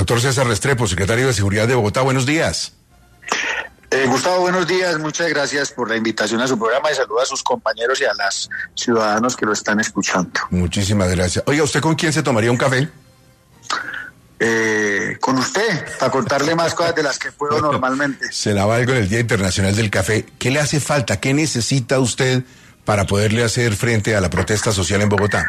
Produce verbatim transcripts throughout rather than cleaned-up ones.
Doctor César Restrepo, secretario de Seguridad de Bogotá, buenos días. Eh, Gustavo, buenos días, muchas gracias por la invitación a su programa y saludo a sus compañeros y a los ciudadanos que lo están escuchando. Muchísimas gracias. Oiga, ¿usted con quién se tomaría un café? Eh, con usted, para contarle más cosas de las que puedo normalmente. Se la valgo en el Día Internacional del Café. ¿Qué le hace falta? ¿Qué necesita usted para poderle hacer frente a la protesta social en Bogotá?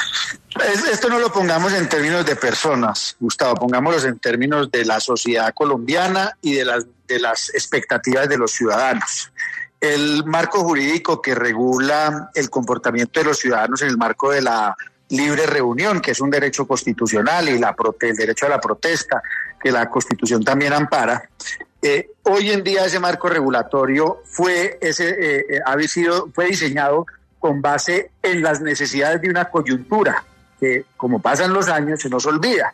Esto no lo pongamos en términos de personas, Gustavo, pongámoslo en términos de la sociedad colombiana y de las, de las expectativas de los ciudadanos. El marco jurídico que regula el comportamiento de los ciudadanos en el marco de la libre reunión, que es un derecho constitucional, y la prote- el derecho a la protesta, que la Constitución también ampara. Eh, hoy en día ese marco regulatorio fue, ese, eh, ha sido, fue diseñado con base en las necesidades de una coyuntura, que como pasan los años se nos olvida.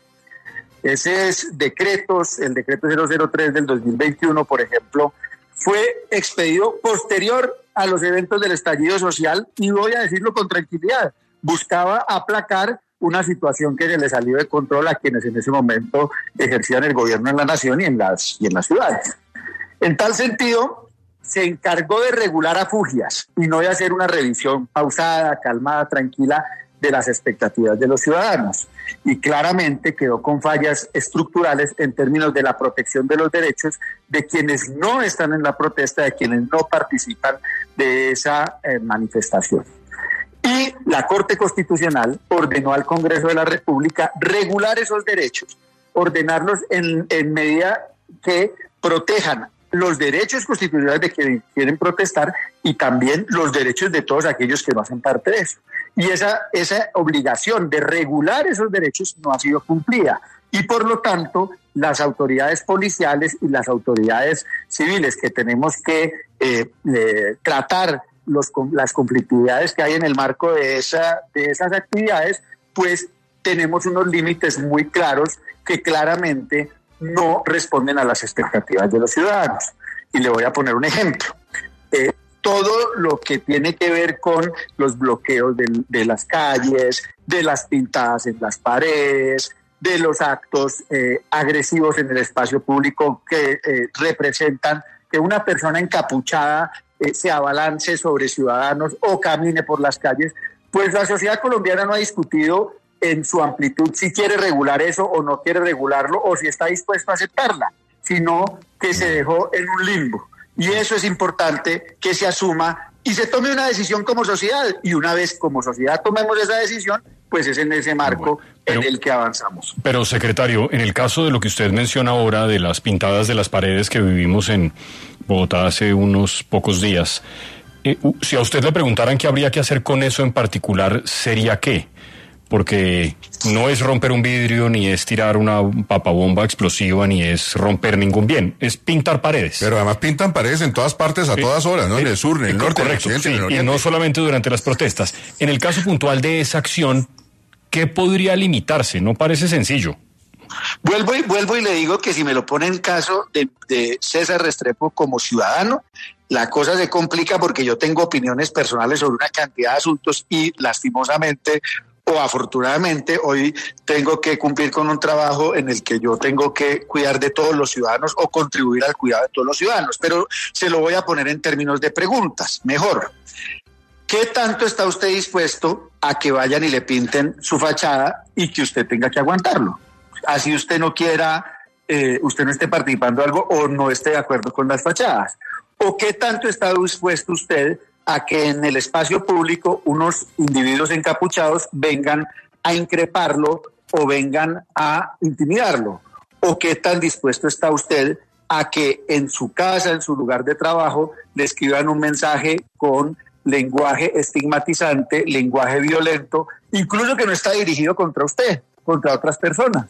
Ese es decretos, el decreto cero cero tres del dos mil veintiuno, por ejemplo, fue expedido posterior a los eventos del estallido social, y voy a decirlo con tranquilidad, buscaba aplacar una situación que se le salió de control a quienes en ese momento ejercían el gobierno en la nación y en las, y en las ciudades. En tal sentido, se encargó de regular a fugias y no de hacer una revisión pausada, calmada, tranquila de las expectativas de los ciudadanos. Y claramente quedó con fallas estructurales en términos de la protección de los derechos de quienes no están en la protesta, de quienes no participan de esa eh, manifestación. Y la Corte Constitucional ordenó al Congreso de la República regular esos derechos, ordenarlos en, en medida que protejan los derechos constitucionales de quienes quieren protestar y también los derechos de todos aquellos que no hacen parte de eso. Y esa, esa obligación de regular esos derechos no ha sido cumplida. Y por lo tanto, las autoridades policiales y las autoridades civiles que tenemos que eh, eh, tratar los, las conflictividades que hay en el marco de, esa, de esas actividades, pues tenemos unos límites muy claros que claramente no responden a las expectativas de los ciudadanos. Y le voy a poner un ejemplo. Eh, todo lo que tiene que ver con los bloqueos de, de las calles, de las pintadas en las paredes, de los actos eh, agresivos en el espacio público que eh, representan que una persona encapuchada eh, se abalance sobre ciudadanos o camine por las calles, pues la sociedad colombiana no ha discutido en su amplitud si quiere regular eso o no quiere regularlo, o si está dispuesto a aceptarla, sino que se dejó en un limbo. Y eso es importante que se asuma y se tome una decisión como sociedad. Y una vez como sociedad tomemos esa decisión, pues es en ese marco bueno, pero, en el que avanzamos. Pero, secretario, en el caso de lo que usted menciona ahora, de las pintadas de las paredes que vivimos en Bogotá hace unos pocos días, eh, si a usted le preguntaran qué habría que hacer con eso en particular, ¿sería qué? Porque no es romper un vidrio, ni es tirar una papabomba explosiva, ni es romper ningún bien, es pintar paredes. Pero además pintan paredes en todas partes, a todas horas, ¿no? En el sur, en el norte, correcto, en el occidente, sí, en el oriente. Y no solamente durante las protestas. En el caso puntual de esa acción, ¿qué podría limitarse? No parece sencillo. Vuelvo y, vuelvo y le digo que si me lo pone en caso de, de César Restrepo como ciudadano, la cosa se complica porque yo tengo opiniones personales sobre una cantidad de asuntos y lastimosamente o afortunadamente hoy tengo que cumplir con un trabajo en el que yo tengo que cuidar de todos los ciudadanos o contribuir al cuidado de todos los ciudadanos, pero se lo voy a poner en términos de preguntas, mejor. ¿Qué tanto está usted dispuesto a que vayan y le pinten su fachada y que usted tenga que aguantarlo? Así usted no quiera, eh, usted no esté participando de algo o no esté de acuerdo con las fachadas. ¿O qué tanto está dispuesto usted a que en el espacio público unos individuos encapuchados vengan a increparlo o vengan a intimidarlo? ¿O qué tan dispuesto está usted a que en su casa, en su lugar de trabajo, le escriban un mensaje con lenguaje estigmatizante, lenguaje violento, incluso que no está dirigido contra usted, contra otras personas?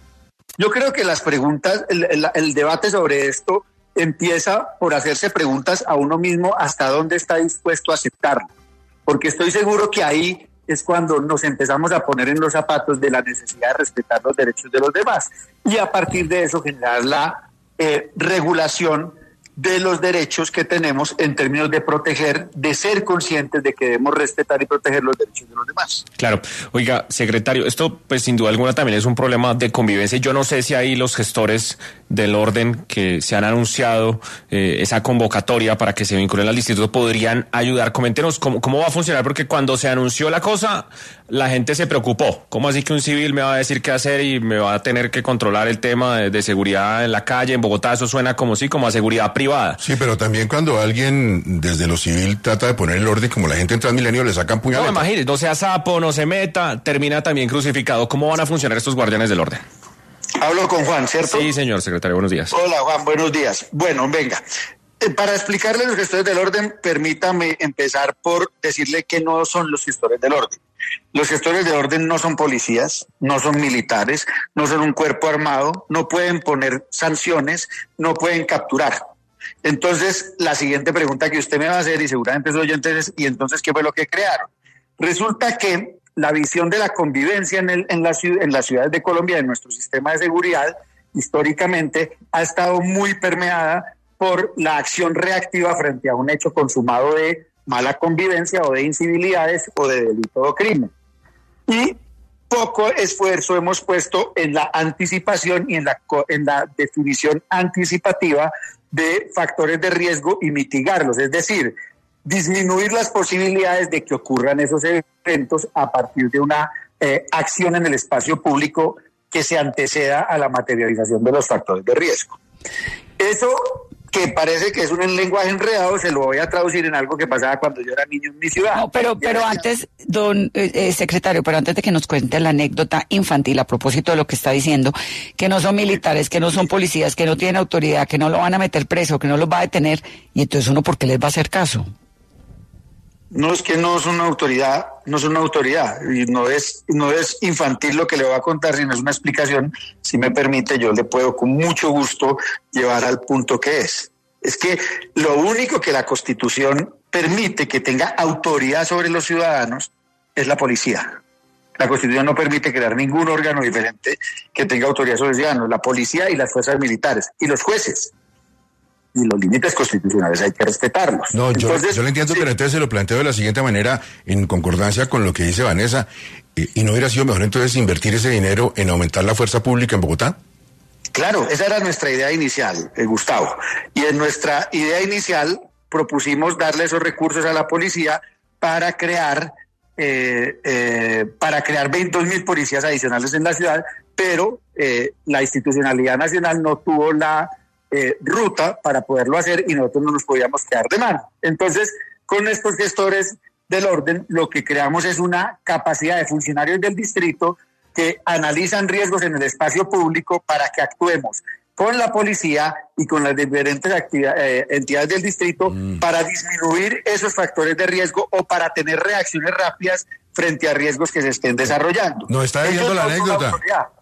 Yo creo que las preguntas, el, el, el debate sobre esto empieza por hacerse preguntas a uno mismo hasta dónde está dispuesto a aceptarlo, porque estoy seguro que ahí es cuando nos empezamos a poner en los zapatos de la necesidad de respetar los derechos de los demás y a partir de eso generar la eh, regulación de los derechos que tenemos en términos de proteger, de ser conscientes de que debemos respetar y proteger los derechos de los demás. Claro. Oiga, secretario, esto pues sin duda alguna también es un problema de convivencia. Yo no sé si ahí los gestores del orden que se han anunciado eh, esa convocatoria para que se vinculen al distrito podrían ayudar. Coméntenos cómo, cómo va a funcionar, porque cuando se anunció la cosa, la gente se preocupó. ¿Cómo así que un civil me va a decir qué hacer y me va a tener que controlar el tema de, de seguridad en la calle? En Bogotá eso suena como sí, como a seguridad privada. Sí, pero también cuando alguien desde lo civil trata de poner el orden, como la gente en Transmilenio, le sacan puñaleta. No, imagínese, no sea sapo, no se meta, termina también crucificado. ¿Cómo van a funcionar estos guardianes del orden? Hablo con Juan, ¿cierto? Sí, señor secretario, buenos días. Hola, Juan, buenos días. Bueno, venga. Eh, para explicarle a los gestores del orden, permítame empezar por decirle que no son los gestores del orden. Los gestores del orden no son policías, no son militares, no son un cuerpo armado, no pueden poner sanciones, no pueden capturar. Entonces, la siguiente pregunta que usted me va a hacer, y seguramente los oyentes, es, ¿y entonces qué fue lo que crearon? Resulta que la visión de la convivencia en, el, en, la, en las ciudades de Colombia, en nuestro sistema de seguridad, históricamente, ha estado muy permeada por la acción reactiva frente a un hecho consumado de mala convivencia o de incivilidades o de delito o crimen. Y poco esfuerzo hemos puesto en la anticipación y en la, en la definición anticipativa de factores de riesgo y mitigarlos, es decir, disminuir las posibilidades de que ocurran esos eventos a partir de una eh, acción en el espacio público que se anteceda a la materialización de los factores de riesgo. Eso, que parece que es un lenguaje enredado, se lo voy a traducir en algo que pasaba cuando yo era niño en mi ciudad. No, pero, pero antes, don eh, eh, secretario, pero antes de que nos cuente la anécdota infantil a propósito de lo que está diciendo, que no son militares, que no son policías, que no tienen autoridad, que no lo van a meter preso, que no los va a detener, y entonces uno, ¿por qué les va a hacer caso? No, es que no es una autoridad, no es una autoridad, y no es, no es infantil lo que le voy a contar, sino es una explicación. Si me permite, yo le puedo con mucho gusto llevar al punto que es. Es que lo único que la Constitución permite que tenga autoridad sobre los ciudadanos es la policía. La Constitución no permite crear ningún órgano diferente que tenga autoridad sobre los ciudadanos, la policía y las fuerzas militares, y los jueces. Y los límites constitucionales hay que respetarlos. No, yo, entonces, yo lo entiendo, sí. Pero entonces se lo planteo de la siguiente manera, en concordancia con lo que dice Vanessa, eh, ¿y no hubiera sido mejor entonces invertir ese dinero en aumentar la fuerza pública en Bogotá? Claro, esa era nuestra idea inicial, eh, Gustavo. Y en nuestra idea inicial propusimos darle esos recursos a la policía para crear, eh, eh, para crear veintidós mil policías adicionales en la ciudad, pero eh, la institucionalidad nacional no tuvo la Eh, ruta para poderlo hacer y nosotros no nos podíamos quedar de mano. Entonces, con estos gestores del orden, lo que creamos es una capacidad de funcionarios del distrito que analizan riesgos en el espacio público para que actuemos con la policía y con las diferentes eh, entidades del distrito mm. para disminuir esos factores de riesgo o para tener reacciones rápidas frente a riesgos que se estén desarrollando. No está viendo la anécdota.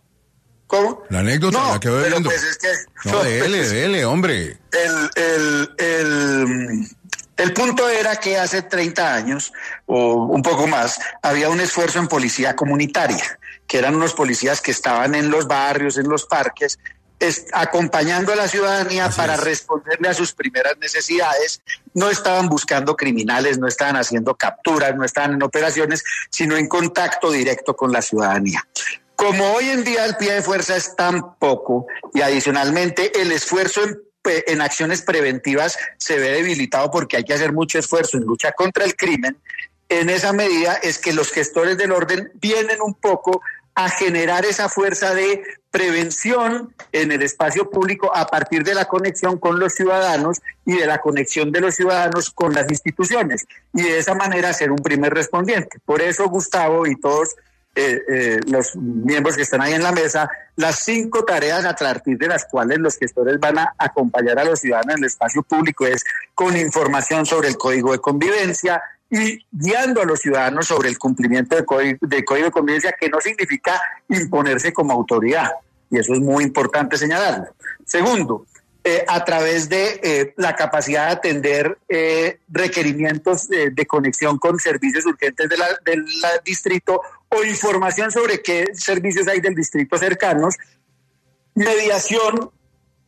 ¿Cómo? La anécdota, no, la que voy viendo. Pues es que, no, no, dele, pues, dele, hombre. El, el, el, el punto era que hace treinta años, o un poco más, había un esfuerzo en policía comunitaria, que eran unos policías que estaban en los barrios, en los parques, es, acompañando a la ciudadanía Así para es. responderle a sus primeras necesidades. No estaban buscando criminales, no estaban haciendo capturas, no estaban en operaciones, sino en contacto directo con la ciudadanía. Como hoy en día el pie de fuerza es tan poco y adicionalmente el esfuerzo en, en acciones preventivas se ve debilitado porque hay que hacer mucho esfuerzo en lucha contra el crimen, en esa medida es que los gestores del orden vienen un poco a generar esa fuerza de prevención en el espacio público a partir de la conexión con los ciudadanos y de la conexión de los ciudadanos con las instituciones y de esa manera ser un primer respondiente. Por eso, Gustavo y todos Eh, eh, los miembros que están ahí en la mesa, las cinco tareas a partir de las cuales los gestores van a acompañar a los ciudadanos en el espacio público es con información sobre el código de convivencia y guiando a los ciudadanos sobre el cumplimiento del código, del código de convivencia, que no significa imponerse como autoridad, y eso es muy importante señalarlo. Segundo, Eh, a través de eh, la capacidad de atender eh, requerimientos eh, de conexión con servicios urgentes de la, del la distrito o información sobre qué servicios hay del distrito cercanos, mediación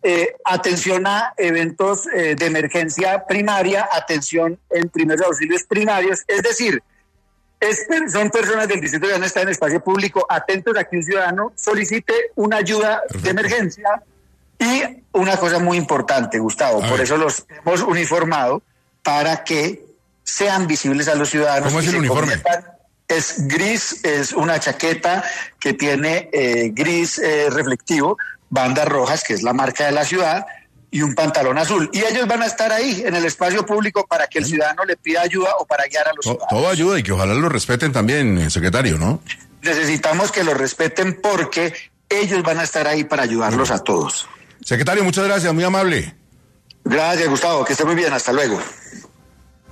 eh, atención a eventos eh, de emergencia primaria, atención en primeros auxilios primarios, es decir, es, son personas del distrito que van a estar en espacio público atentos a que un ciudadano solicite una ayuda Perfecto. de emergencia. Y una cosa muy importante, Gustavo, a por ver. eso los hemos uniformado para que sean visibles a los ciudadanos. ¿Cómo es el uniforme? Es gris, es una chaqueta que tiene eh, gris eh, reflectivo, bandas rojas, que es la marca de la ciudad, y un pantalón azul. Y ellos van a estar ahí en el espacio público para que el ciudadano le pida ayuda o para guiar a los todo, ciudadanos. Todo ayuda y que ojalá lo respeten también, secretario, ¿no? Necesitamos que lo respeten porque ellos van a estar ahí para ayudarlos a todos. Secretario, muchas gracias, muy amable. Gracias, Gustavo, que esté muy bien, hasta luego.